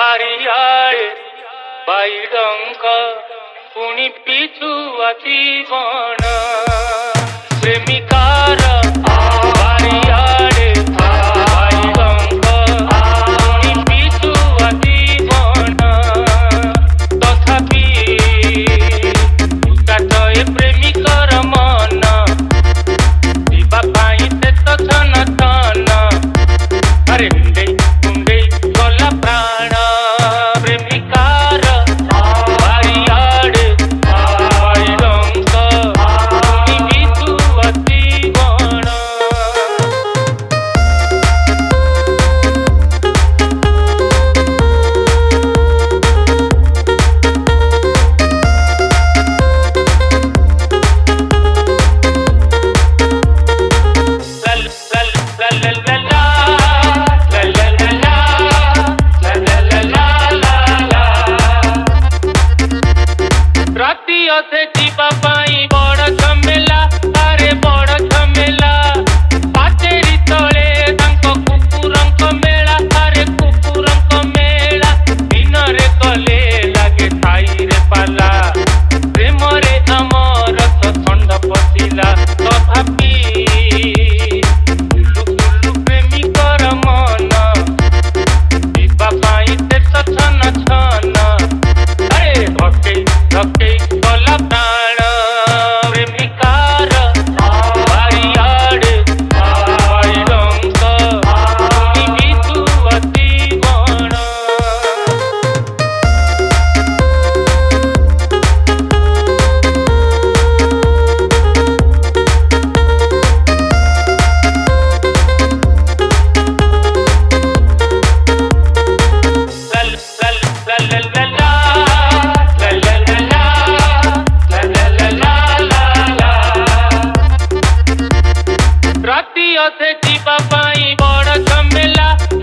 बारियाड़े बाईडंक पुणी पिछु आतीवण प्रेमिकार बारियाड़े बाईडंक पुणी पिछु आतीवण तथापि काटए प्रेमिकर मन दिवा पाई ते तो छन छन अरे गला प्राण प्रेमिकार बारियाड़े बाईडंक पुणी पिछु आतीवण राति अधे जीवा पाई बड़ झमेला अरे बड़ झमेला पाचेरी तले तांको कुकुरंक मेला अरे कुकुरंक मेला दिन रे गले लागे छाई रे पाला प्रेम रे आमर तो ठंड पशिला तथापि कुलु प्रेमिकर मन जीवा पाई ते तो छन छन अरे धके धके गला प्राण प्रेमिकार बारियाड़े बाईडंक पुणी पिछु आतीवण राति अधे जीवा पाई बड़ झमेला